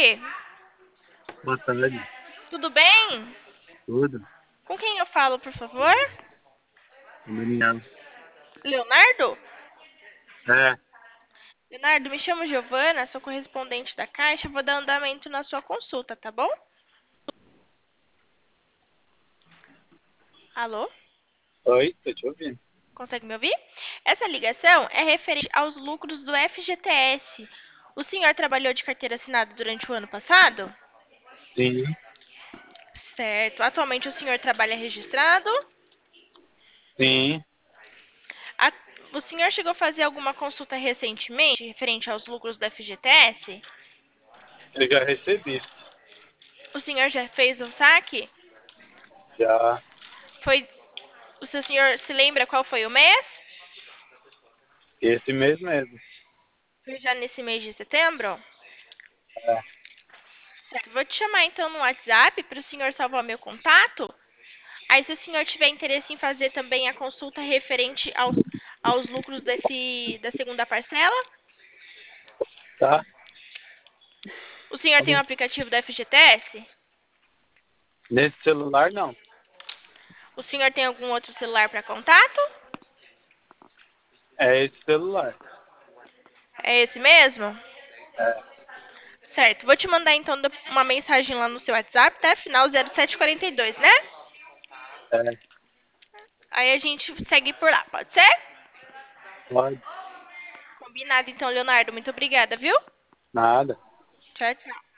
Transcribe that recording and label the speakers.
Speaker 1: tarde.
Speaker 2: Boa tarde,
Speaker 1: Tudo bem?
Speaker 2: tudo.
Speaker 1: Com quem eu falo, por favor?
Speaker 2: Daniel.
Speaker 1: Leonardo?
Speaker 2: É,
Speaker 1: Leonardo, me chamo Giovana, sou correspondente da Caixa. Vou dar andamento na sua consulta, tá bom? Alô?
Speaker 2: oi, tô te ouvindo.
Speaker 1: Consegue me ouvir? Essa ligação é referente aos lucros do FGTS. O senhor trabalhou de carteira assinada durante o ano passado?
Speaker 2: Sim,
Speaker 1: Certo. Atualmente o senhor trabalha registrado?
Speaker 2: sim,
Speaker 1: A- O senhor chegou a fazer alguma consulta recentemente referente aos lucros do FGTS?
Speaker 2: eu já recebi.
Speaker 1: O senhor já fez um saque?
Speaker 2: Já
Speaker 1: Foi. O seu senhor se lembra qual foi o mês?
Speaker 2: esse mês mesmo.
Speaker 1: Foi já nesse mês de setembro?
Speaker 2: É,
Speaker 1: Certo. Vou te chamar então no WhatsApp para o senhor salvar meu contato. Aí, se o senhor tiver interesse em fazer também a consulta referente aos lucros da segunda parcela,
Speaker 2: tá?
Speaker 1: o senhor tem o aplicativo da FGTS?
Speaker 2: Nesse celular, não.
Speaker 1: O senhor tem algum outro celular para contato?
Speaker 2: É esse celular.
Speaker 1: É esse mesmo?
Speaker 2: É,
Speaker 1: Certo. Vou te mandar então uma mensagem lá no seu WhatsApp, tá? Final 0742, né?
Speaker 2: é,
Speaker 1: Aí a gente segue por lá, pode ser?
Speaker 2: pode.
Speaker 1: Combinado então, Leonardo. Muito obrigada, viu?
Speaker 2: Nada.
Speaker 1: Tchau, tchau.